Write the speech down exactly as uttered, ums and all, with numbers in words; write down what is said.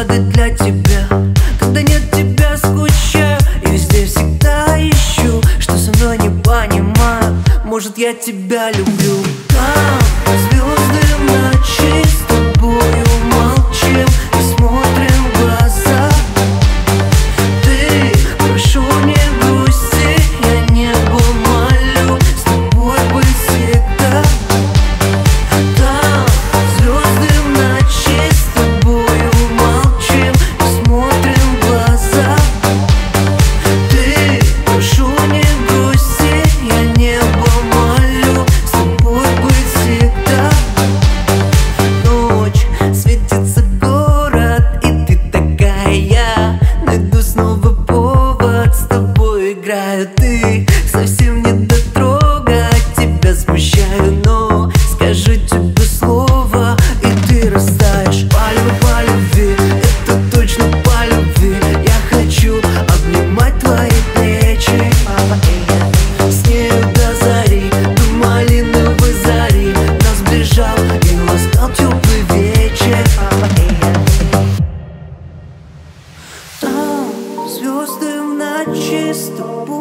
падать для тебя. Когда нет тебя, скучаю, и везде всегда ищу, что со мной не понимаю. Может, я тебя люблю. Там звезды в ночи, с тобою молчим и смотрим в глаза. Ты, прошу, не грусти, я небо молю с тобой быть всегда. Там звезды в ночи, с тобою молчим и смотрим в глаза. Ты, прошу, не грусти, я небо молю с тобой быть всегда. Ночь, светится город, и ты такая. Найду снова повод, с тобой играю. Ты совсем не дотрога, тебя смущаю, но скажу тебе слово, и ты растаешь. По любви, по любви, это точно по любви. Я хочу обнимать твои плечи, с нею до зари, до малиновой зари. Нас сближал и настал теплый вечер. Там звезды в ночи, с тобой